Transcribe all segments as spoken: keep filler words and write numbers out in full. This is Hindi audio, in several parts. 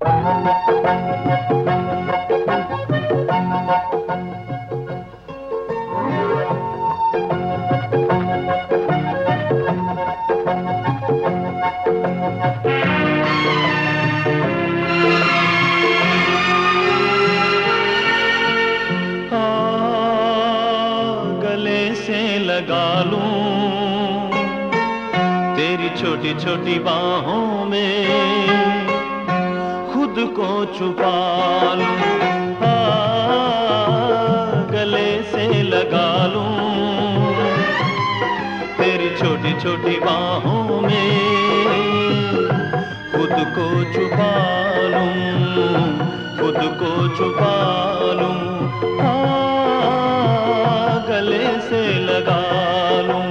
लगा लूं तेरी छोटी छोटी बाहों में, खुद को छुपा लूं, गले से लगा लूं तेरी छोटी छोटी बाहों में, खुद को छुपा लूं, खुद को छुपा लूं, गले से लगा लूं।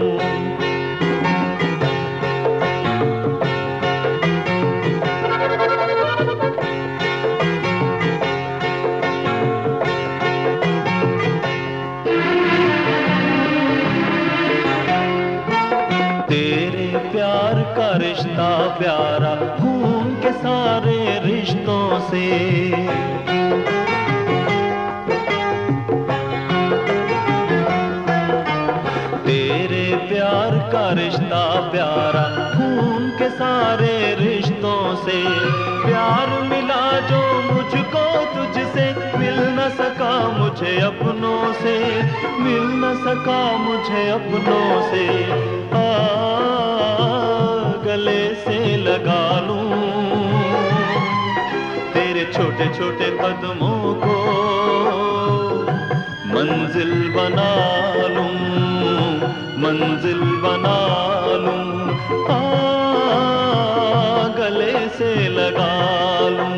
तेरे प्यार का रिश्ता प्यारा खून के सारे रिश्तों से, प्यार का रिश्ता प्यारा खून के सारे रिश्तों से, प्यार मिला जो मुझको तुझसे, मिल न सका मुझे अपनों से, मिल न सका मुझे अपनों से, आ गले से लगा लूं तेरे छोटे छोटे कदमों को, मंजिल बना लूं, मंजिल बना लूं, आ गले से लगा लूं।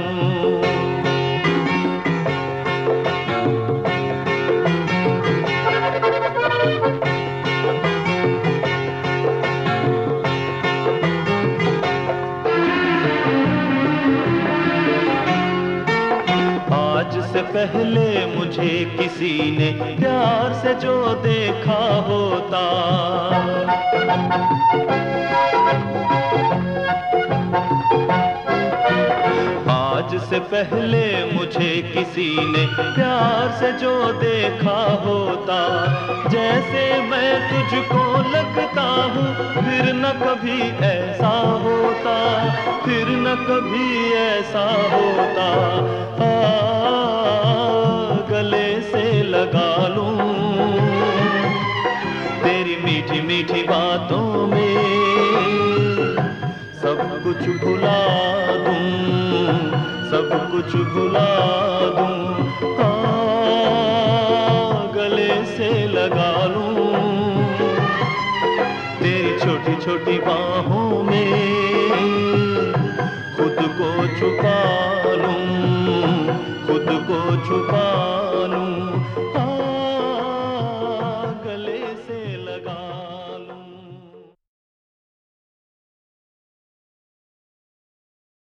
आज से पहले मुझे किसी ने प्यार से जो देखा होता, आज से पहले मुझे किसी ने प्यार से जो देखा होता, जैसे मैं तुझको लगता हूँ फिर न कभी ऐसा होता, फिर न कभी ऐसा होता, आ गले से लगा लूं तेरी मीठी मीठी बातों में, सब कुछ भुला दूं, सब कुछ भुला दूं, आ गले से लगा लूं तेरी छोटी छोटी बाहों में, खुद को छुपा लूं, खुद को छुपा